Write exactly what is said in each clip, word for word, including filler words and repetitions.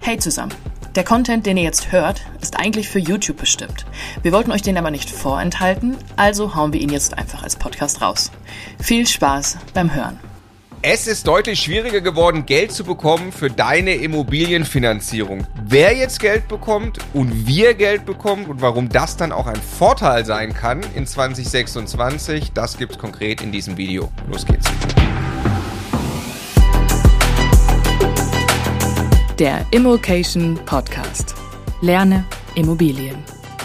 Hey zusammen! Der Content, den ihr jetzt hört, ist eigentlich für YouTube bestimmt. Wir wollten euch den aber nicht vorenthalten, also hauen wir ihn jetzt einfach als Podcast raus. Viel Spaß beim Hören! Es ist deutlich schwieriger geworden, Geld zu bekommen für deine Immobilienfinanzierung. Wer jetzt Geld bekommt und wie er Geld bekommt und warum das dann auch ein Vorteil sein kann in zwanzig sechsundzwanzig, das gibt's konkret in diesem Video. Los geht's! Der Immokation Podcast. Lerne Immobilien.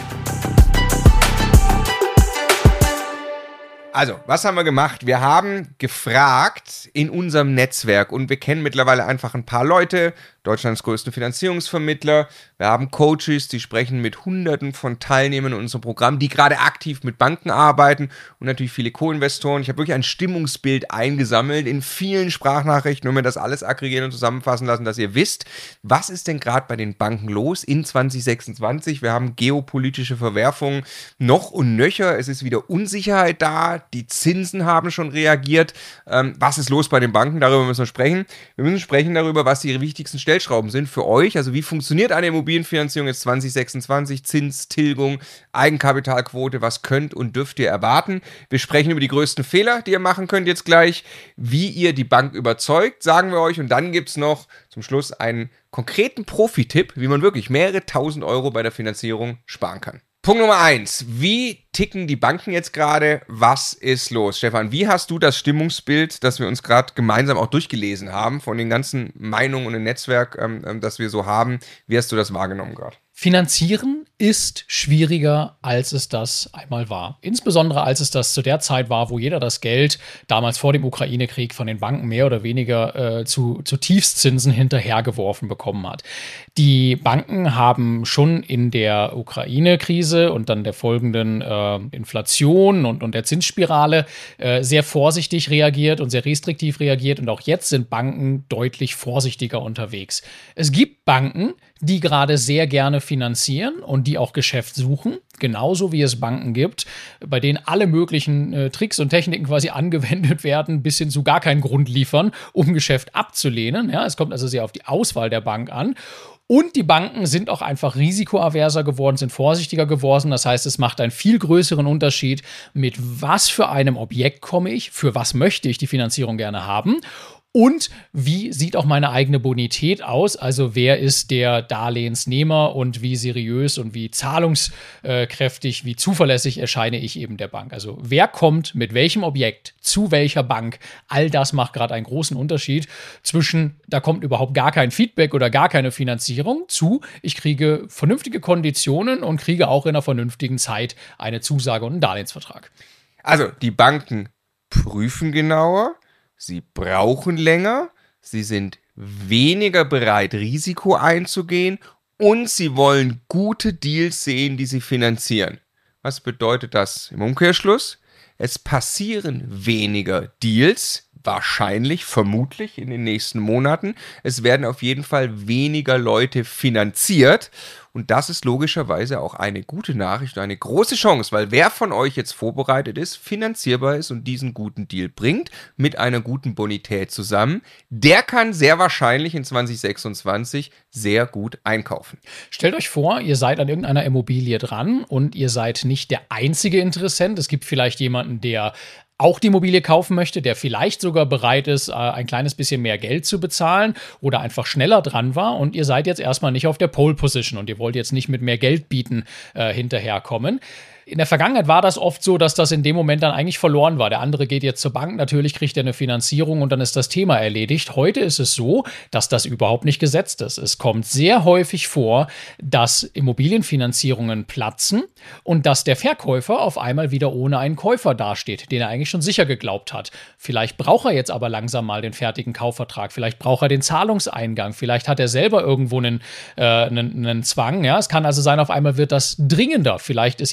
Also, was haben wir gemacht? Wir haben gefragt in unserem Netzwerk und wir kennen mittlerweile einfach ein paar Leute, Deutschlands größten Finanzierungsvermittler. Wir haben Coaches, die sprechen mit Hunderten von Teilnehmern in unserem Programm, die gerade aktiv mit Banken arbeiten und natürlich viele Co-Investoren. Ich habe wirklich ein Stimmungsbild eingesammelt in vielen Sprachnachrichten und mir das alles aggregieren und zusammenfassen lassen, dass ihr wisst, was ist denn gerade bei den Banken los in zwanzig sechsundzwanzig. Wir haben geopolitische Verwerfungen noch und nöcher. Es ist wieder Unsicherheit da. Die Zinsen haben schon reagiert. Ähm, was ist los bei den Banken? Darüber müssen wir sprechen. Wir müssen sprechen darüber, was die wichtigsten Stellschrauben sind für euch. Also wie funktioniert eine Immobilienfinanzierung jetzt zwanzig sechsundzwanzig? Zins, Tilgung, Eigenkapitalquote. Was könnt und dürft ihr erwarten? Wir sprechen über die größten Fehler, die ihr machen könnt jetzt gleich. Wie ihr die Bank überzeugt, sagen wir euch. Und dann gibt es noch zum Schluss einen konkreten Profi-Tipp, wie man wirklich mehrere tausend Euro bei der Finanzierung sparen kann. Punkt Nummer eins. Wie ticken die Banken jetzt gerade? Was ist los? Stefan, wie hast du das Stimmungsbild, das wir uns gerade gemeinsam auch durchgelesen haben, von den ganzen Meinungen und dem Netzwerk, ähm, das wir so haben, wie hast du das wahrgenommen gerade? Finanzieren ist schwieriger, als es das einmal war. Insbesondere als es das zu der Zeit war, wo jeder das Geld damals vor dem Ukraine-Krieg von den Banken mehr oder weniger äh, zu, zu Tiefszinsen hinterhergeworfen bekommen hat. Die Banken haben schon in der Ukraine-Krise und dann der folgenden äh, Inflation und, und der Zinsspirale äh, sehr vorsichtig reagiert und sehr restriktiv reagiert. Und auch jetzt sind Banken deutlich vorsichtiger unterwegs. Es gibt Banken, die gerade sehr gerne finanzieren und die auch Geschäft suchen, genauso wie es Banken gibt, bei denen alle möglichen äh, Tricks und Techniken quasi angewendet werden, bis hin zu gar keinen Grund liefern, um Geschäft abzulehnen. Ja, es kommt also sehr auf die Auswahl der Bank an. Und die Banken sind auch einfach risikoaverser geworden, sind vorsichtiger geworden. Das heißt, es macht einen viel größeren Unterschied, mit was für einem Objekt komme ich, für was möchte ich die Finanzierung gerne haben. Und wie sieht auch meine eigene Bonität aus? Also wer ist der Darlehensnehmer und wie seriös und wie zahlungskräftig, wie zuverlässig erscheine ich eben der Bank? Also wer kommt mit welchem Objekt zu welcher Bank? All das macht gerade einen großen Unterschied zwischen, da kommt überhaupt gar kein Feedback oder gar keine Finanzierung zu, ich kriege vernünftige Konditionen und kriege auch in einer vernünftigen Zeit eine Zusage und einen Darlehensvertrag. Also die Banken prüfen genauer. Sie brauchen länger, sie sind weniger bereit, Risiko einzugehen und sie wollen gute Deals sehen, die sie finanzieren. Was bedeutet das im Umkehrschluss? Es passieren weniger Deals, wahrscheinlich, vermutlich in den nächsten Monaten. Es werden auf jeden Fall weniger Leute finanziert. Und das ist logischerweise auch eine gute Nachricht und eine große Chance, weil wer von euch jetzt vorbereitet ist, finanzierbar ist und diesen guten Deal bringt, mit einer guten Bonität zusammen, der kann sehr wahrscheinlich in zwanzig sechsundzwanzig sehr gut einkaufen. Stellt euch vor, ihr seid an irgendeiner Immobilie dran und ihr seid nicht der einzige Interessent. Es gibt vielleicht jemanden, der auch die Immobilie kaufen möchte, der vielleicht sogar bereit ist, ein kleines bisschen mehr Geld zu bezahlen oder einfach schneller dran war und ihr seid jetzt erstmal nicht auf der Pole Position und ihr wollt jetzt nicht mit mehr Geld bieten äh, hinterherkommen. In der Vergangenheit war das oft so, dass das in dem Moment dann eigentlich verloren war. Der andere geht jetzt zur Bank, natürlich kriegt er eine Finanzierung und dann ist das Thema erledigt. Heute ist es so, dass das überhaupt nicht gesetzt ist. Es kommt sehr häufig vor, dass Immobilienfinanzierungen platzen und dass der Verkäufer auf einmal wieder ohne einen Käufer dasteht, den er eigentlich schon sicher geglaubt hat. Vielleicht braucht er jetzt aber langsam mal den fertigen Kaufvertrag, vielleicht braucht er den Zahlungseingang, vielleicht hat er selber irgendwo einen, äh, einen, einen Zwang. Ja? Es kann also sein, auf einmal wird das dringender. Vielleicht ist jetzt der Kauf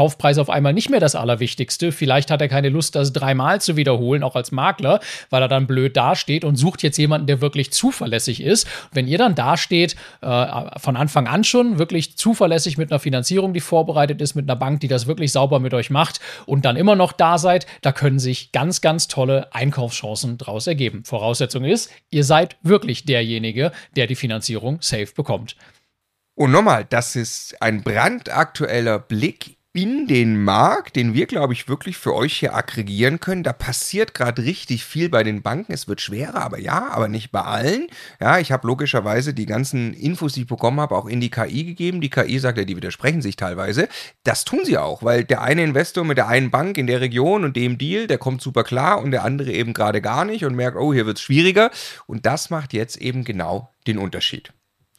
Kaufpreis auf einmal nicht mehr das Allerwichtigste. Vielleicht hat er keine Lust, das dreimal zu wiederholen, auch als Makler, weil er dann blöd dasteht und sucht jetzt jemanden, der wirklich zuverlässig ist. Wenn ihr dann dasteht, äh, von Anfang an schon wirklich zuverlässig mit einer Finanzierung, die vorbereitet ist, mit einer Bank, die das wirklich sauber mit euch macht und dann immer noch da seid, da können sich ganz, ganz tolle Einkaufschancen draus ergeben. Voraussetzung ist, ihr seid wirklich derjenige, der die Finanzierung safe bekommt. Und nochmal, das ist ein brandaktueller Blick in den Markt, den wir, glaube ich, wirklich für euch hier aggregieren können. Da passiert gerade richtig viel bei den Banken. Es wird schwerer, aber ja, aber nicht bei allen. Ja, ich habe logischerweise die ganzen Infos, die ich bekommen habe, auch in die K I gegeben. Die K I sagt ja, die widersprechen sich teilweise. Das tun sie auch, weil der eine Investor mit der einen Bank in der Region und dem Deal, der kommt super klar und der andere eben gerade gar nicht und merkt, oh, hier wird es schwieriger. Und das macht jetzt eben genau den Unterschied.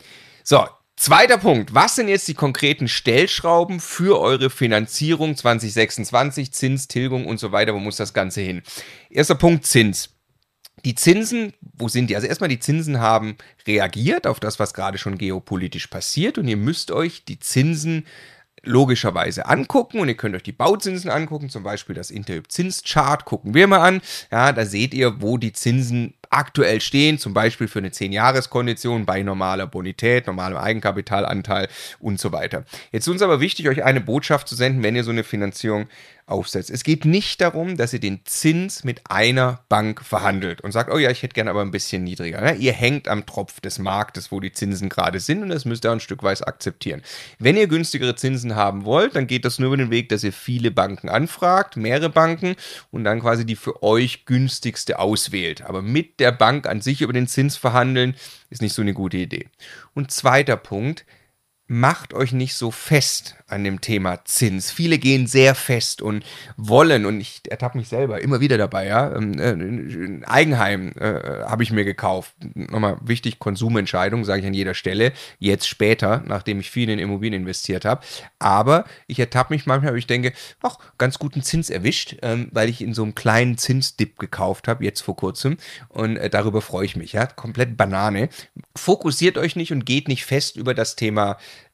So, zweiter Punkt. Was sind jetzt die konkreten Stellschrauben für eure Finanzierung zwanzig sechsundzwanzig, Zins, Tilgung und so weiter? Wo muss das Ganze hin? Erster Punkt, Zins. Die Zinsen, wo sind die? Also erstmal die Zinsen haben reagiert auf das, was gerade schon geopolitisch passiert und ihr müsst euch die Zinsen logischerweise angucken und ihr könnt euch die Bauzinsen angucken, zum Beispiel das Interhyp-Zinschart gucken wir mal an. Ja, da seht ihr, wo die Zinsen aktuell stehen, zum Beispiel für eine zehn-Jahres-Kondition bei normaler Bonität, normalem Eigenkapitalanteil und so weiter. Jetzt ist uns aber wichtig, euch eine Botschaft zu senden, wenn ihr so eine Finanzierung aufsetzt. Es geht nicht darum, dass ihr den Zins mit einer Bank verhandelt und sagt, oh ja, ich hätte gerne aber ein bisschen niedriger. Ja, ihr hängt am Tropf des Marktes, wo die Zinsen gerade sind und das müsst ihr auch ein Stück weit akzeptieren. Wenn ihr günstigere Zinsen haben wollt, dann geht das nur über den Weg, dass ihr viele Banken anfragt, mehrere Banken und dann quasi die für euch günstigste auswählt. Aber mit der Bank an sich über den Zins verhandeln, ist nicht so eine gute Idee. Und zweiter Punkt, macht euch nicht so fest an dem Thema Zins. Viele gehen sehr fest und wollen, und ich ertappe mich selber immer wieder dabei, ja, ein Eigenheim äh, habe ich mir gekauft. Nochmal wichtig, Konsumentscheidung, sage ich an jeder Stelle, jetzt später, nachdem ich viel in Immobilien investiert habe. Aber ich ertappe mich manchmal, aber ich denke, ach, ganz guten Zins erwischt, ähm, weil ich in so einem kleinen Zinsdip gekauft habe, jetzt vor kurzem, und äh, darüber freue ich mich, ja, komplett Banane. Fokussiert euch nicht und geht nicht fest über das Thema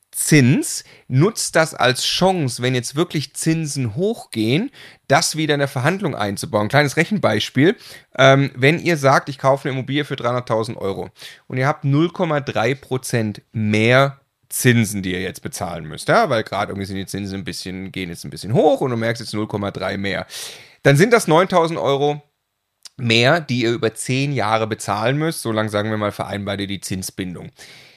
Zins, nutzt das als Chance, wenn jetzt wirklich Zinsen hochgehen, das wieder in der Verhandlung einzubauen. Kleines Rechenbeispiel, ähm, wenn ihr sagt, ich kaufe eine Immobilie für dreihunderttausend Euro und ihr habt null Komma drei Prozent mehr Zinsen, die ihr jetzt bezahlen müsst, ja, weil gerade irgendwie sind die Zinsen ein bisschen, gehen jetzt ein bisschen hoch und du merkst jetzt null Komma drei mehr, dann sind das neuntausend Euro mehr, die ihr über zehn Jahre bezahlen müsst, so lang sagen wir mal vereinbart ihr die Zinsbindung.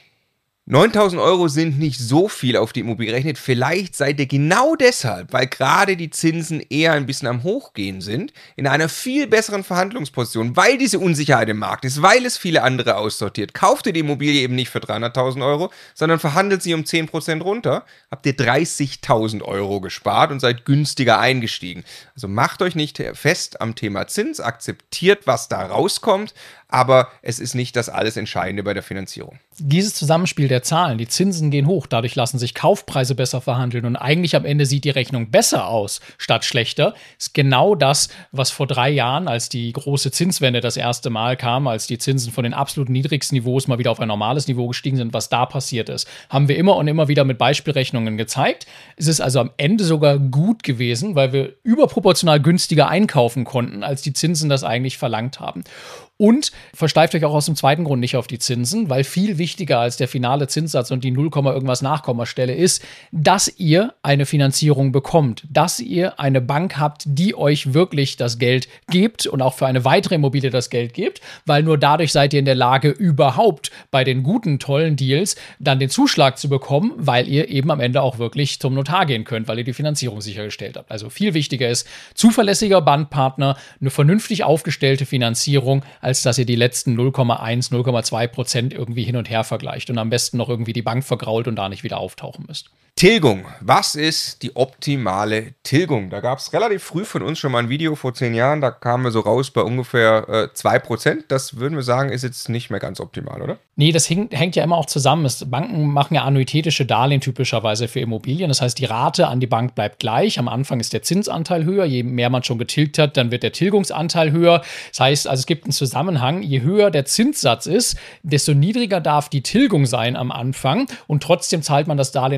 neuntausend Euro sind nicht so viel auf die Immobilie gerechnet. Vielleicht seid ihr genau deshalb, weil gerade die Zinsen eher ein bisschen am Hochgehen sind, in einer viel besseren Verhandlungsposition, weil diese Unsicherheit im Markt ist, weil es viele andere aussortiert. Kauft ihr die Immobilie eben nicht für dreihunderttausend Euro, sondern verhandelt sie um zehn Prozent runter, habt ihr dreißigtausend Euro gespart und seid günstiger eingestiegen. Also macht euch nicht fest am Thema Zins, akzeptiert, was da rauskommt, aber es ist nicht das alles Entscheidende bei der Finanzierung. Dieses Zusammenspiel der Zahlen, die Zinsen gehen hoch, dadurch lassen sich Kaufpreise besser verhandeln und eigentlich am Ende sieht die Rechnung besser aus statt schlechter, ist genau das, was vor drei Jahren, als die große Zinswende das erste Mal kam, als die Zinsen von den absolut niedrigsten Niveaus mal wieder auf ein normales Niveau gestiegen sind, was da passiert ist. Haben wir immer und immer wieder mit Beispielrechnungen gezeigt. Es ist also am Ende sogar gut gewesen, weil wir überproportional günstiger einkaufen konnten, als die Zinsen das eigentlich verlangt haben. Und versteift euch auch aus dem zweiten Grund nicht auf die Zinsen, weil viel wichtiger als der finale Zinssatz und die null, irgendwas Nachkommastelle ist, dass ihr eine Finanzierung bekommt, dass ihr eine Bank habt, die euch wirklich das Geld gibt und auch für eine weitere Immobilie das Geld gibt, weil nur dadurch seid ihr in der Lage, überhaupt bei den guten, tollen Deals dann den Zuschlag zu bekommen, weil ihr eben am Ende auch wirklich zum Notar gehen könnt, weil ihr die Finanzierung sichergestellt habt. Also viel wichtiger ist zuverlässiger Bankpartner, eine vernünftig aufgestellte Finanzierung, als dass ihr die letzten null Komma eins, null Komma zwei Prozent irgendwie hin und her vergleicht und am besten noch irgendwie die Bank vergrault und da nicht wieder auftauchen müsst. Tilgung. Was ist die optimale Tilgung? Da gab es relativ früh von uns schon mal ein Video vor zehn Jahren, da kamen wir so raus bei ungefähr äh, zwei Prozent. Das würden wir sagen, ist jetzt nicht mehr ganz optimal, oder? Nee, das hängt, hängt ja immer auch zusammen. Es, Banken machen ja annuitätische Darlehen typischerweise für Immobilien. Das heißt, die Rate an die Bank bleibt gleich. Am Anfang ist der Zinsanteil höher. Je mehr man schon getilgt hat, dann wird der Tilgungsanteil höher. Das heißt, also es gibt einen Zusammenhang. Je höher der Zinssatz ist, desto niedriger darf die Tilgung sein am Anfang. Und trotzdem zahlt man das Darlehen in der gleichen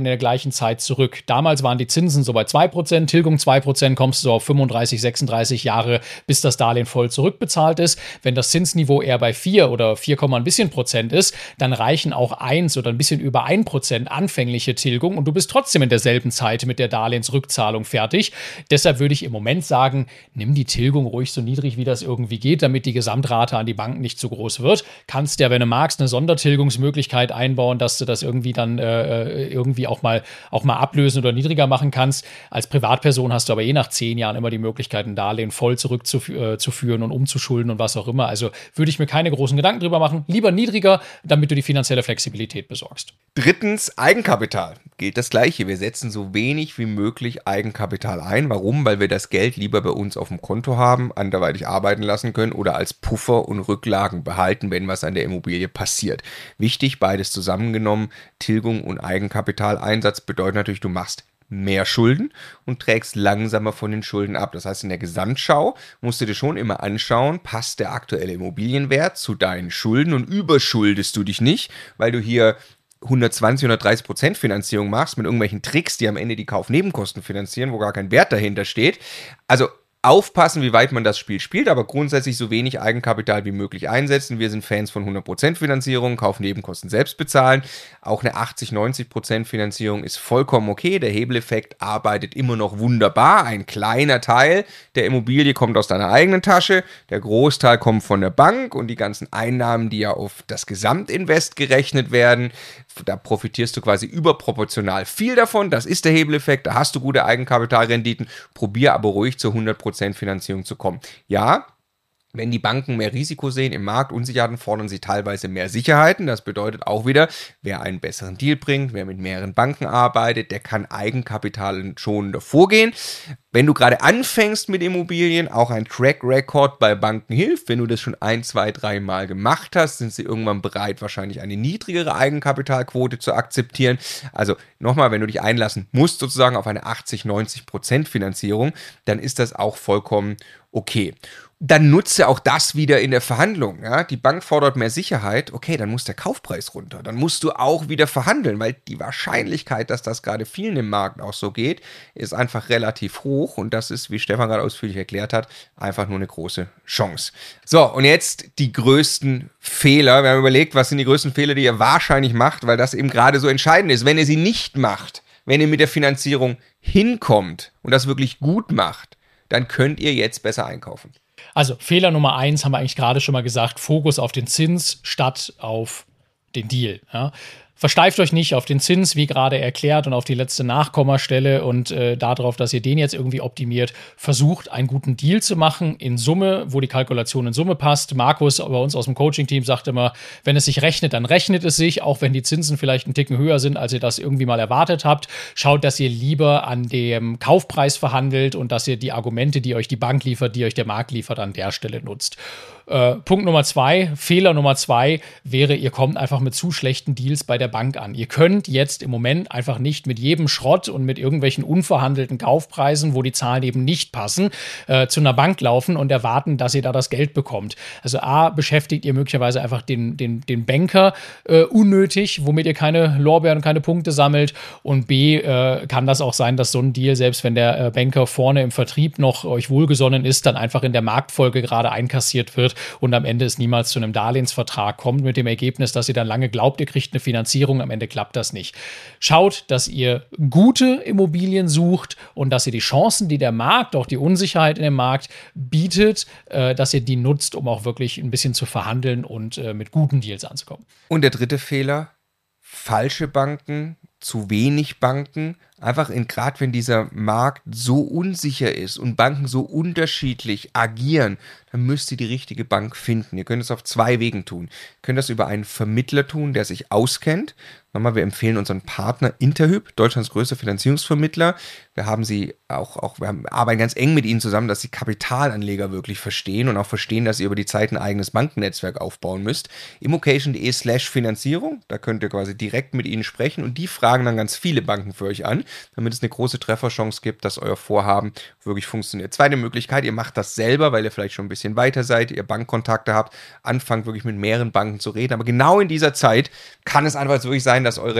gleichen Zeit zurück. Damals waren die Zinsen so bei zwei Prozent, Tilgung zwei Prozent, kommst du so auf fünfunddreißig, sechsunddreißig Jahre, bis das Darlehen voll zurückbezahlt ist. Wenn das Zinsniveau eher bei vier oder vier, ein bisschen Prozent ist, dann reichen auch eins oder ein bisschen über ein Prozent anfängliche Tilgung und du bist trotzdem in derselben Zeit mit der Darlehensrückzahlung fertig. Deshalb würde ich im Moment sagen, nimm die Tilgung ruhig so niedrig, wie das irgendwie geht, damit die Gesamtrate an die Banken nicht zu groß wird. Kannst ja, wenn du magst, eine Sondertilgungsmöglichkeit einbauen, dass du das irgendwie dann äh, irgendwie auch mal, auch mal ablösen oder niedriger machen kannst. Als Privatperson hast du aber je nach zehn Jahren immer die Möglichkeit, ein Darlehen voll zurückzuführen und umzuschulden und was auch immer. Also würde ich mir keine großen Gedanken drüber machen. Lieber niedriger, damit du die finanzielle Flexibilität besorgst. Drittens, Eigenkapital. Gilt das Gleiche. Wir setzen so wenig wie möglich Eigenkapital ein. Warum? Weil wir das Geld lieber bei uns auf dem Konto haben, anderweitig arbeiten lassen können oder als Puffer und Rücklagen behalten, wenn was an der Immobilie passiert. Wichtig, beides zusammengenommen, Tilgung und Eigenkapitaleinsatz bedeutet natürlich, du machst mehr Schulden und trägst langsamer von den Schulden ab. Das heißt, in der Gesamtschau musst du dir schon immer anschauen, passt der aktuelle Immobilienwert zu deinen Schulden und überschuldest du dich nicht, weil du hier hundertzwanzig, hundertdreißig Prozent Finanzierung machst mit irgendwelchen Tricks, die am Ende die Kaufnebenkosten finanzieren, wo gar kein Wert dahinter steht. Also aufpassen, wie weit man das Spiel spielt, aber grundsätzlich so wenig Eigenkapital wie möglich einsetzen. Wir sind Fans von hundert Prozent Finanzierung, Kaufnebenkosten selbst bezahlen. Auch eine achtzig, neunzig Prozent Finanzierung ist vollkommen okay. Der Hebeleffekt arbeitet immer noch wunderbar. Ein kleiner Teil der Immobilie kommt aus deiner eigenen Tasche, der Großteil kommt von der Bank und die ganzen Einnahmen, die ja auf das Gesamtinvest gerechnet werden, da profitierst du quasi überproportional viel davon. Das ist der Hebeleffekt, da hast du gute Eigenkapitalrenditen. Probier aber ruhig zur hundert Prozent Finanzierung zu kommen. Ja, wenn die Banken mehr Risiko sehen im Markt, Unsicherheiten, fordern sie teilweise mehr Sicherheiten. Das bedeutet auch wieder, wer einen besseren Deal bringt, wer mit mehreren Banken arbeitet, der kann Eigenkapital schonender vorgehen. Wenn du gerade anfängst mit Immobilien, auch ein Track Record bei Banken hilft. Wenn du das schon ein, zwei, drei Mal gemacht hast, sind sie irgendwann bereit, wahrscheinlich eine niedrigere Eigenkapitalquote zu akzeptieren. Also nochmal, wenn du dich einlassen musst, sozusagen auf eine achtzig, neunzig Prozent Finanzierung, dann ist das auch vollkommen okay. Dann nutze auch das wieder in der Verhandlung. Ja? Die Bank fordert mehr Sicherheit, okay, dann muss der Kaufpreis runter. Dann musst du auch wieder verhandeln, weil die Wahrscheinlichkeit, dass das gerade vielen im Markt auch so geht, ist einfach relativ hoch. Und das ist, wie Stefan gerade ausführlich erklärt hat, einfach nur eine große Chance. So, und jetzt die größten Fehler. Wir haben überlegt, was sind die größten Fehler, die ihr wahrscheinlich macht, weil das eben gerade so entscheidend ist. Wenn ihr sie nicht macht, wenn ihr mit der Finanzierung hinkommt und das wirklich gut macht, dann könnt ihr jetzt besser einkaufen. Also Fehler Nummer eins haben wir eigentlich gerade schon mal gesagt, Fokus auf den Zins statt auf den Deal. Ja. Versteift euch nicht auf den Zins, wie gerade erklärt, und auf die letzte Nachkommastelle und äh, darauf, dass ihr den jetzt irgendwie optimiert. Versucht, einen guten Deal zu machen in Summe, wo die Kalkulation in Summe passt. Markus bei uns aus dem Coaching-Team sagt immer, wenn es sich rechnet, dann rechnet es sich, auch wenn die Zinsen vielleicht einen Ticken höher sind, als ihr das irgendwie mal erwartet habt. Schaut, dass ihr lieber an dem Kaufpreis verhandelt und dass ihr die Argumente, die euch die Bank liefert, die euch der Markt liefert, an der Stelle nutzt. Äh, Punkt Nummer zwei, Fehler Nummer zwei wäre, ihr kommt einfach mit zu schlechten Deals bei der Bank an. Ihr könnt jetzt im Moment einfach nicht mit jedem Schrott und mit irgendwelchen unverhandelten Kaufpreisen, wo die Zahlen eben nicht passen, äh, zu einer Bank laufen und erwarten, dass ihr da das Geld bekommt. Also A, beschäftigt ihr möglicherweise einfach den, den, den Banker äh, unnötig, womit ihr keine Lorbeeren und keine Punkte sammelt, und B, äh, kann das auch sein, dass so ein Deal, selbst wenn der äh, Banker vorne im Vertrieb noch euch wohlgesonnen ist, dann einfach in der Marktfolge gerade einkassiert wird und am Ende es niemals zu einem Darlehensvertrag kommt, mit dem Ergebnis, dass ihr dann lange glaubt, ihr kriegt eine Finanzierung, am Ende klappt das nicht. Schaut, dass ihr gute Immobilien sucht und dass ihr die Chancen, die der Markt, auch die Unsicherheit in dem Markt bietet, äh, dass ihr die nutzt, um auch wirklich ein bisschen zu verhandeln und äh, mit guten Deals anzukommen. Und der dritte Fehler, falsche Banken, zu wenig Banken. Einfach in, gerade wenn dieser Markt so unsicher ist und Banken so unterschiedlich agieren, dann müsst ihr die richtige Bank finden. Ihr könnt es auf zwei Wegen tun. Ihr könnt das über einen Vermittler tun, der sich auskennt. Nochmal, wir empfehlen unseren Partner Interhyp, Deutschlands größter Finanzierungsvermittler. Wir haben sie auch, auch wir haben, arbeiten ganz eng mit ihnen zusammen, dass sie Kapitalanleger wirklich verstehen und auch verstehen, dass ihr über die Zeit ein eigenes Bankennetzwerk aufbauen müsst. immocation.de slash Finanzierung, da könnt ihr quasi direkt mit ihnen sprechen und die fragen dann ganz viele Banken für euch an, damit es eine große Trefferchance gibt, dass euer Vorhaben wirklich funktioniert. Zweite Möglichkeit, ihr macht das selber, weil ihr vielleicht schon ein bisschen weiter seid, ihr Bankkontakte habt, anfangt wirklich mit mehreren Banken zu reden, aber genau in dieser Zeit kann es einfach wirklich sein, dass eure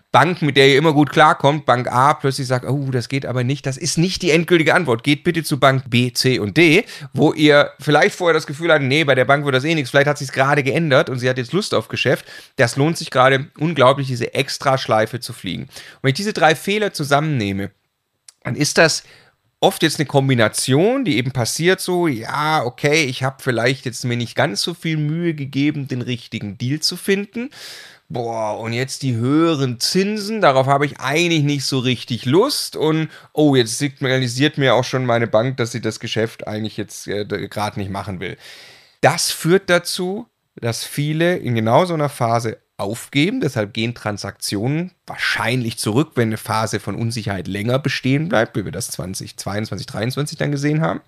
Bank, mit der ihr immer gut klarkommt, Bank A, plötzlich sagt, oh, das geht aber nicht, das ist nicht die endgültige Antwort. Geht bitte zu Bank B, C und D, wo ihr vielleicht vorher das Gefühl hattet, nee, bei der Bank wird das eh nichts, vielleicht hat sich es gerade geändert und sie hat jetzt Lust auf Geschäft. Das lohnt sich gerade unglaublich, diese Extraschleife zu fliegen. Und wenn ich diese drei Fehler zusammennehme, dann ist das oft jetzt eine Kombination, die eben passiert so, ja, okay, ich habe vielleicht jetzt mir nicht ganz so viel Mühe gegeben, den richtigen Deal zu finden. Boah, und jetzt die höheren Zinsen, darauf habe ich eigentlich nicht so richtig Lust. Und oh, jetzt signalisiert mir auch schon meine Bank, dass sie das Geschäft eigentlich jetzt äh, gerade nicht machen will. Das führt dazu, dass viele in genau so einer Phase aufgeben. Deshalb gehen Transaktionen wahrscheinlich zurück, wenn eine Phase von Unsicherheit länger bestehen bleibt, wie wir das zwanzig zweiundzwanzig, dreiundzwanzig dann gesehen haben.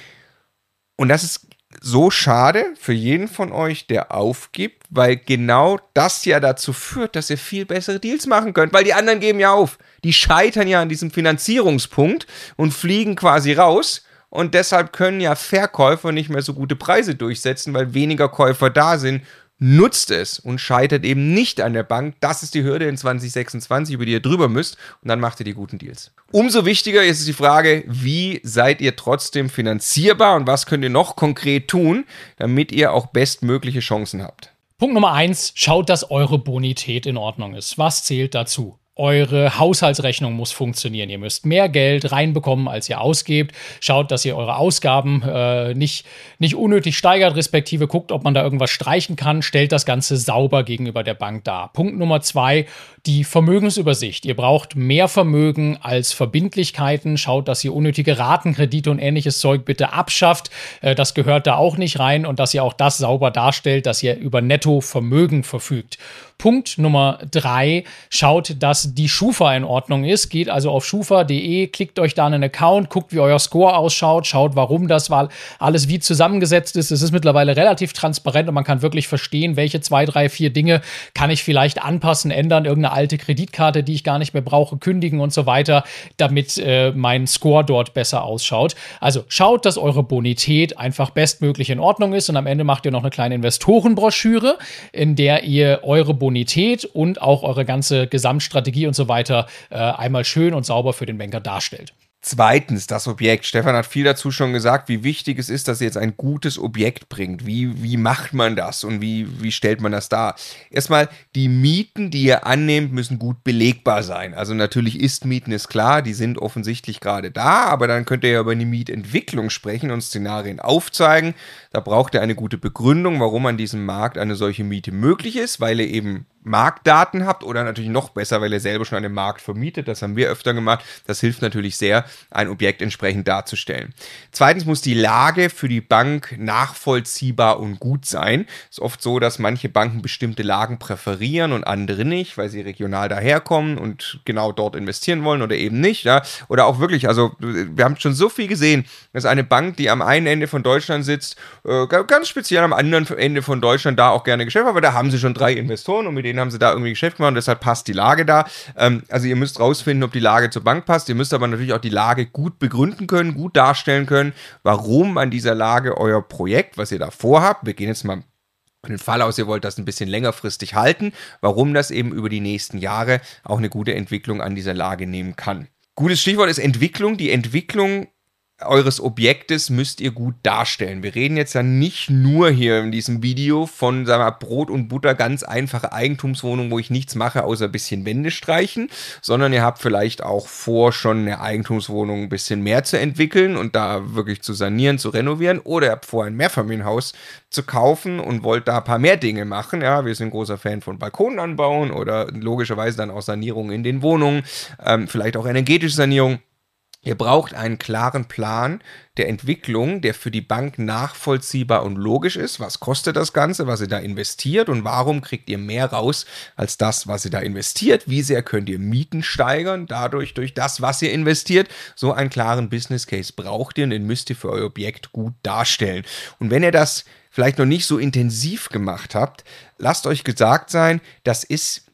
Und das ist so schade für jeden von euch, der aufgibt, weil genau das ja dazu führt, dass ihr viel bessere Deals machen könnt, weil die anderen geben ja auf. Die scheitern ja an diesem Finanzierungspunkt und fliegen quasi raus und deshalb können ja Verkäufer nicht mehr so gute Preise durchsetzen, weil weniger Käufer da sind. Nutzt es und scheitert eben nicht an der Bank. Das ist die Hürde in zwanzig sechsundzwanzig, über die ihr drüber müsst und dann macht ihr die guten Deals. Umso wichtiger ist es die Frage, wie seid ihr trotzdem finanzierbar und was könnt ihr noch konkret tun, damit ihr auch bestmögliche Chancen habt. Punkt Nummer eins, schaut, dass eure Bonität in Ordnung ist. Was zählt dazu? Eure Haushaltsrechnung muss funktionieren. Ihr müsst mehr Geld reinbekommen, als ihr ausgebt. Schaut, dass ihr eure Ausgaben äh, nicht, nicht unnötig steigert, respektive guckt, ob man da irgendwas streichen kann. Stellt das Ganze sauber gegenüber der Bank dar. Punkt Nummer zwei, die Vermögensübersicht. Ihr braucht mehr Vermögen als Verbindlichkeiten. Schaut, dass ihr unnötige Ratenkredite und ähnliches Zeug bitte abschafft. Äh, das gehört da auch nicht rein und dass ihr auch das sauber darstellt, dass ihr über Nettovermögen verfügt. Punkt Nummer drei, schaut, dass die Schufa in Ordnung ist. Geht also auf schufa punkt de, klickt euch da einen Account, guckt, wie euer Score ausschaut, schaut, warum das war, alles wie zusammengesetzt ist. Es ist mittlerweile relativ transparent und man kann wirklich verstehen, welche zwei, drei, vier Dinge kann ich vielleicht anpassen, ändern, irgendeine alte Kreditkarte, die ich gar nicht mehr brauche, kündigen und so weiter, damit äh, mein Score dort besser ausschaut. Also schaut, dass eure Bonität einfach bestmöglich in Ordnung ist und am Ende macht ihr noch eine kleine Investorenbroschüre, in der ihr eure Bonität und auch eure ganze Gesamtstrategie und so weiter äh, einmal schön und sauber für den Banker darstellt. Zweitens, das Objekt. Stefan hat viel dazu schon gesagt, wie wichtig es ist, dass ihr jetzt ein gutes Objekt bringt. Wie, wie macht man das und wie, wie stellt man das dar? Erstmal, die Mieten, die ihr annehmt, müssen gut belegbar sein. Also natürlich Ist-Mieten ist klar, die sind offensichtlich gerade da, aber dann könnt ihr ja über eine Mietentwicklung sprechen und Szenarien aufzeigen. Da braucht ihr eine gute Begründung, warum an diesem Markt eine solche Miete möglich ist, weil ihr eben Marktdaten habt oder natürlich noch besser, weil ihr selber schon an dem Markt vermietet. Das haben wir öfter gemacht. Das hilft natürlich sehr, ein Objekt entsprechend darzustellen. Zweitens muss die Lage für die Bank nachvollziehbar und gut sein. Es ist oft so, dass manche Banken bestimmte Lagen präferieren und andere nicht, weil sie regional daherkommen und genau dort investieren wollen oder eben nicht. Ja? Oder auch wirklich, also wir haben schon so viel gesehen, dass eine Bank, die am einen Ende von Deutschland sitzt, äh, ganz speziell am anderen Ende von Deutschland da auch gerne Geschäft hat, aber da haben sie schon drei Investoren und mit denen haben sie da irgendwie Geschäft gemacht und deshalb passt die Lage da. Ähm, also ihr müsst rausfinden, ob die Lage zur Bank passt. Ihr müsst aber natürlich auch die Lage gut begründen können, gut darstellen können, warum an dieser Lage euer Projekt, was ihr da vorhabt, wir gehen jetzt mal von dem Fall aus, ihr wollt das ein bisschen längerfristig halten, warum das eben über die nächsten Jahre auch eine gute Entwicklung an dieser Lage nehmen kann. Gutes Stichwort ist Entwicklung. Die Entwicklung eures Objektes müsst ihr gut darstellen. Wir reden jetzt ja nicht nur hier in diesem Video von, sagen wir mal, Brot und Butter, ganz einfache Eigentumswohnung, wo ich nichts mache, außer ein bisschen Wände streichen, sondern ihr habt vielleicht auch vor, schon eine Eigentumswohnung ein bisschen mehr zu entwickeln und da wirklich zu sanieren, zu renovieren, oder ihr habt vor, ein Mehrfamilienhaus zu kaufen und wollt da ein paar mehr Dinge machen. Ja, wir sind großer Fan von Balkonen anbauen oder logischerweise dann auch Sanierung in den Wohnungen, ähm, vielleicht auch energetische Sanierung. Ihr braucht einen klaren Plan der Entwicklung, der für die Bank nachvollziehbar und logisch ist. Was kostet das Ganze, was ihr da investiert und warum kriegt ihr mehr raus als das, was ihr da investiert? Wie sehr könnt ihr Mieten steigern dadurch, durch das, was ihr investiert? So einen klaren Business Case braucht ihr und den müsst ihr für euer Objekt gut darstellen. Und wenn ihr das vielleicht noch nicht so intensiv gemacht habt, lasst euch gesagt sein, das ist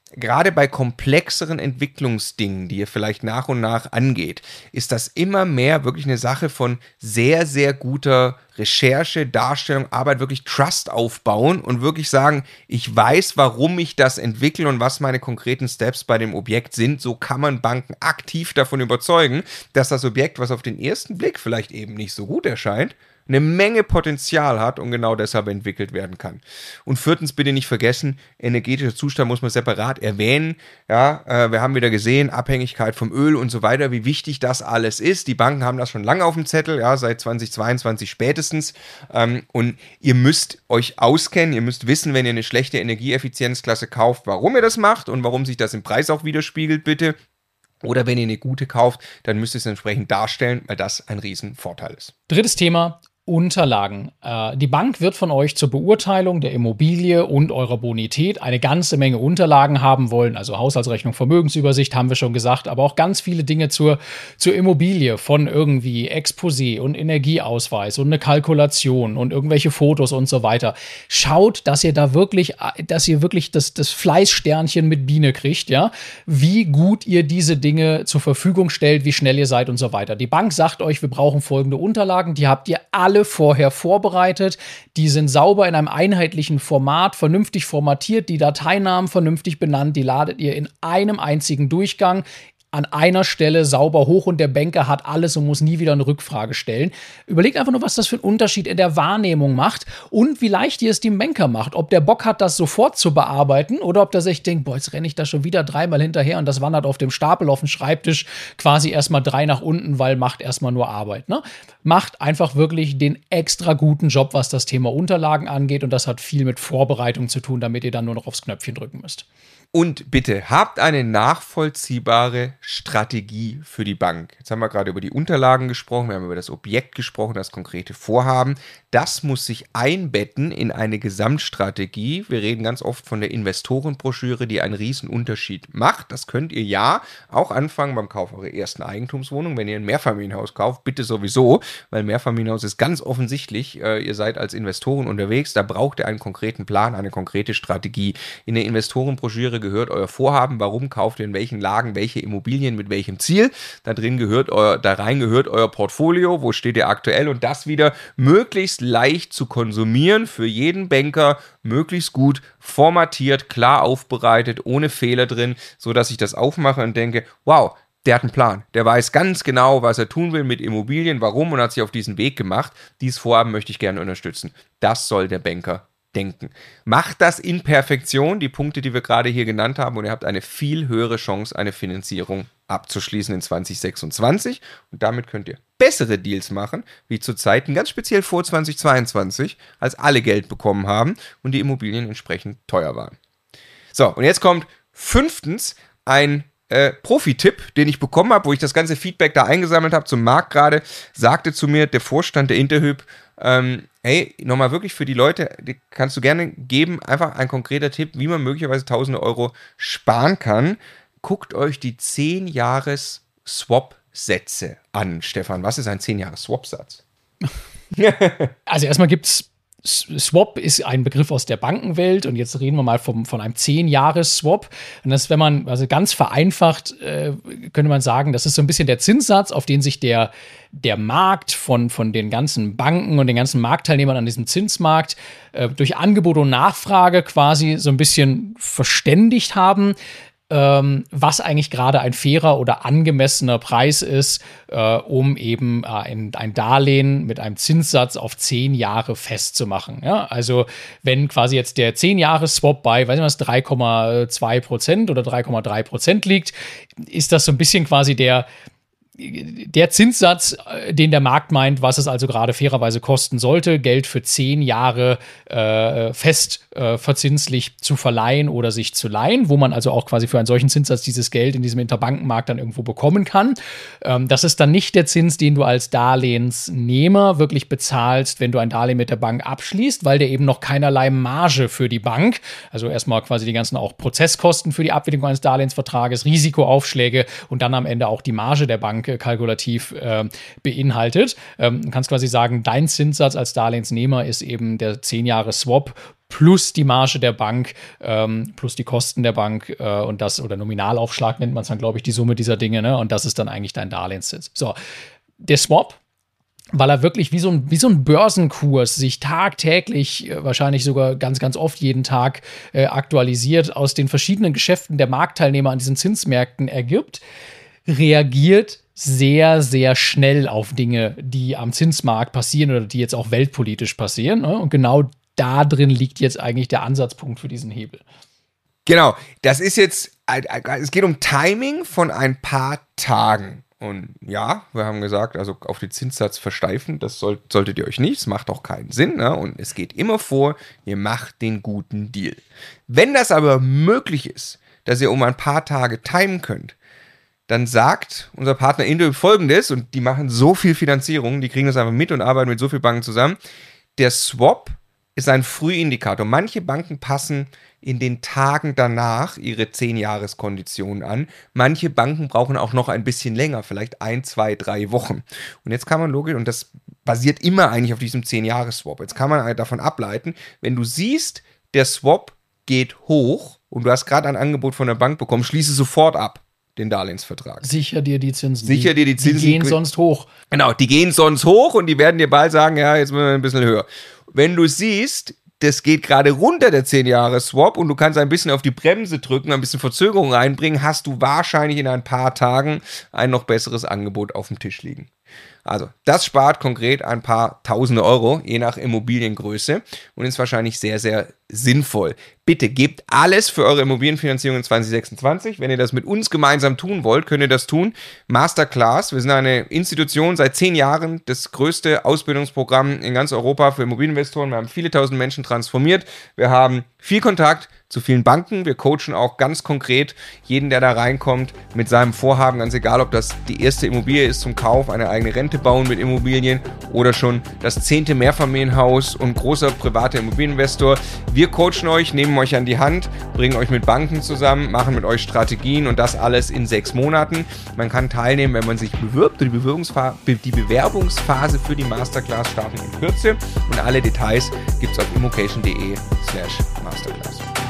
gerade bei komplexeren Entwicklungsdingen, die ihr vielleicht nach und nach angeht, ist das immer mehr wirklich eine Sache von sehr, sehr guter Recherche, Darstellung, Arbeit, wirklich Trust aufbauen und wirklich sagen, ich weiß, warum ich das entwickle und was meine konkreten Steps bei dem Objekt sind. So kann man Banken aktiv davon überzeugen, dass das Objekt, was auf den ersten Blick vielleicht eben nicht so gut erscheint, eine Menge Potenzial hat und genau deshalb entwickelt werden kann. Und viertens, bitte nicht vergessen, energetischer Zustand muss man separat erwähnen. Ja, äh, wir haben wieder gesehen, Abhängigkeit vom Öl und so weiter, wie wichtig das alles ist. Die Banken haben das schon lange auf dem Zettel, ja, seit zweitausendzweiundzwanzig spätestens. Ähm, und ihr müsst euch auskennen, ihr müsst wissen, wenn ihr eine schlechte Energieeffizienzklasse kauft, warum ihr das macht und warum sich das im Preis auch widerspiegelt, bitte. Oder wenn ihr eine gute kauft, dann müsst ihr es entsprechend darstellen, weil das ein Riesenvorteil ist. Drittes Thema. Unterlagen. Äh, die Bank wird von euch zur Beurteilung der Immobilie und eurer Bonität eine ganze Menge Unterlagen haben wollen, also Haushaltsrechnung, Vermögensübersicht, haben wir schon gesagt, aber auch ganz viele Dinge zur, zur Immobilie, von irgendwie Exposé und Energieausweis und eine Kalkulation und irgendwelche Fotos und so weiter. Schaut, dass ihr da wirklich, dass ihr wirklich das, das Fleißsternchen mit Biene kriegt, ja, wie gut ihr diese Dinge zur Verfügung stellt, wie schnell ihr seid und so weiter. Die Bank sagt euch, wir brauchen folgende Unterlagen, die habt ihr alle vorher vorbereitet, die sind sauber in einem einheitlichen Format, vernünftig formatiert, die Dateinamen vernünftig benannt, die ladet ihr in einem einzigen Durchgang an einer Stelle sauber hoch und der Banker hat alles und muss nie wieder eine Rückfrage stellen. Überlegt einfach nur, was das für einen Unterschied in der Wahrnehmung macht und wie leicht ihr es dem Banker macht. Ob der Bock hat, das sofort zu bearbeiten oder ob der sich denkt, boah, jetzt renne ich da schon wieder dreimal hinterher und das wandert auf dem Stapel auf dem Schreibtisch quasi erstmal drei nach unten, weil macht erstmal nur Arbeit. Ne? Macht einfach wirklich den extra guten Job, was das Thema Unterlagen angeht und das hat viel mit Vorbereitung zu tun, damit ihr dann nur noch aufs Knöpfchen drücken müsst. Und bitte, habt eine nachvollziehbare Strategie für die Bank. Jetzt haben wir gerade über die Unterlagen gesprochen, wir haben über das Objekt gesprochen, das konkrete Vorhaben. Das muss sich einbetten in eine Gesamtstrategie. Wir reden ganz oft von der Investorenbroschüre, die einen riesen Unterschied macht. Das könnt ihr ja auch anfangen beim Kauf eurer ersten Eigentumswohnung. Wenn ihr ein Mehrfamilienhaus kauft, bitte sowieso, weil Mehrfamilienhaus ist ganz offensichtlich, äh, ihr seid als Investoren unterwegs, da braucht ihr einen konkreten Plan, eine konkrete Strategie. In der Investorenbroschüre gehört euer Vorhaben, warum kauft ihr in welchen Lagen welche Immobilien mit welchem Ziel. Da drin gehört euer, da rein gehört euer Portfolio, wo steht ihr aktuell und das wieder möglichst leicht zu konsumieren für jeden Banker, möglichst gut formatiert, klar aufbereitet, ohne Fehler drin, sodass ich das aufmache und denke, wow, der hat einen Plan. Der weiß ganz genau, was er tun will mit Immobilien, warum und hat sich auf diesen Weg gemacht. Dieses Vorhaben möchte ich gerne unterstützen. Das soll der Banker denken. Macht das in Perfektion, die Punkte, die wir gerade hier genannt haben, und ihr habt eine viel höhere Chance, eine Finanzierung abzuschließen in zwanzig sechsundzwanzig. Und damit könnt ihr bessere Deals machen, wie zu Zeiten ganz speziell vor zwanzig zweiundzwanzig, als alle Geld bekommen haben und die Immobilien entsprechend teuer waren. So, und jetzt kommt fünftens ein Äh, Profi-Tipp, den ich bekommen habe, wo ich das ganze Feedback da eingesammelt habe zum Markt gerade, sagte zu mir der Vorstand der Interhyp, ähm, hey, nochmal wirklich für die Leute, die kannst du gerne geben, einfach ein konkreter Tipp, wie man möglicherweise tausende Euro sparen kann. Guckt euch die zehn Jahres Swap-Sätze an, Stefan. Was ist ein zehn Jahres Swap-Satz? Also erstmal gibt's Swap ist ein Begriff aus der Bankenwelt und jetzt reden wir mal vom, von einem zehn-Jahres-Swap. Und das, wenn man, also ganz vereinfacht, äh, könnte man sagen, das ist so ein bisschen der Zinssatz, auf den sich der, der Markt von, von den ganzen Banken und den ganzen Marktteilnehmern an diesem Zinsmarkt äh, durch Angebot und Nachfrage quasi so ein bisschen verständigt haben, Ähm, was eigentlich gerade ein fairer oder angemessener Preis ist, äh, um eben äh, ein, ein Darlehen mit einem Zinssatz auf zehn Jahre festzumachen. Ja? Also wenn quasi jetzt der zehn-Jahres-Swap bei, weiß ich was, drei Komma zwei Prozent oder drei Komma drei Prozent liegt, ist das so ein bisschen quasi der Der Zinssatz, den der Markt meint, was es also gerade fairerweise kosten sollte, Geld für zehn Jahre äh, fest äh, verzinslich zu verleihen oder sich zu leihen, wo man also auch quasi für einen solchen Zinssatz dieses Geld in diesem Interbankenmarkt dann irgendwo bekommen kann. Ähm, das ist dann nicht der Zins, den du als Darlehensnehmer wirklich bezahlst, wenn du ein Darlehen mit der Bank abschließt, weil der eben noch keinerlei Marge für die Bank, also erstmal quasi die ganzen auch Prozesskosten für die Abwicklung eines Darlehensvertrages, Risikoaufschläge und dann am Ende auch die Marge der Bank äh, kalkulativ äh, beinhaltet. Ähm, du kannst quasi sagen, dein Zinssatz als Darlehensnehmer ist eben der zehn Jahre Swap plus die Marge der Bank, ähm, plus die Kosten der Bank äh, und das, oder Nominalaufschlag nennt man es dann, glaube ich, die Summe dieser Dinge, ne? Und das ist dann eigentlich dein Darlehenszins. So, der Swap, weil er wirklich wie so ein, wie so ein Börsenkurs sich tagtäglich, äh, wahrscheinlich sogar ganz, ganz oft jeden Tag äh, aktualisiert, aus den verschiedenen Geschäften der Marktteilnehmer an diesen Zinsmärkten ergibt, reagiert sehr, sehr schnell auf Dinge, die am Zinsmarkt passieren oder die jetzt auch weltpolitisch passieren. Ne? Und genau da drin liegt jetzt eigentlich der Ansatzpunkt für diesen Hebel. Genau, das ist jetzt, es geht um Timing von ein paar Tagen. Und ja, wir haben gesagt, also auf den Zinssatz versteifen, das soll, solltet ihr euch nicht, das macht auch keinen Sinn. Ne? Und es geht immer vor, ihr macht den guten Deal. Wenn das aber möglich ist, dass ihr um ein paar Tage timen könnt, dann sagt unser Partner Indo Folgendes, und die machen so viel Finanzierung, die kriegen das einfach mit und arbeiten mit so vielen Banken zusammen. Der Swap ist ein Frühindikator. Manche Banken passen in den Tagen danach ihre zehn-Jahres-Konditionen an. Manche Banken brauchen auch noch ein bisschen länger, vielleicht ein, zwei, drei Wochen. Und jetzt kann man logisch, und das basiert immer eigentlich auf diesem zehn-Jahres-Swap, jetzt kann man davon ableiten, wenn du siehst, der Swap geht hoch und du hast gerade ein Angebot von der Bank bekommen, schließe sofort ab den Darlehensvertrag. Sicher dir die Zinsen. Sicher dir die Zinsen. Die gehen sonst hoch. Genau, die gehen sonst hoch und die werden dir bald sagen, ja, jetzt müssen wir ein bisschen höher. Wenn du siehst, das geht gerade runter, der zehn-Jahres-Swap, und du kannst ein bisschen auf die Bremse drücken, ein bisschen Verzögerung reinbringen, hast du wahrscheinlich in ein paar Tagen ein noch besseres Angebot auf dem Tisch liegen. Also, das spart konkret ein paar tausende Euro, je nach Immobiliengröße, und ist wahrscheinlich sehr, sehr sinnvoll. Bitte gebt alles für eure Immobilienfinanzierung in zwanzig sechsundzwanzig. Wenn ihr das mit uns gemeinsam tun wollt, könnt ihr das tun. Masterclass, wir sind eine Institution seit zehn Jahren, das größte Ausbildungsprogramm in ganz Europa für Immobilieninvestoren. Wir haben viele tausend Menschen transformiert. Wir haben viel Kontakt zu vielen Banken. Wir coachen auch ganz konkret jeden, der da reinkommt, mit seinem Vorhaben, ganz egal, ob das die erste Immobilie ist zum Kauf, eine eigene Rente bauen mit Immobilien oder schon das zehnte Mehrfamilienhaus und großer privater Immobilieninvestor. Wir coachen euch, nehmen euch an die Hand, bringen euch mit Banken zusammen, machen mit euch Strategien, und das alles in sechs Monaten. Man kann teilnehmen, wenn man sich bewirbt. Die, Bewerbungsfa- die Bewerbungsphase für die Masterclass startet in Kürze, und alle Details gibt es auf immocation punkt de slash masterclass.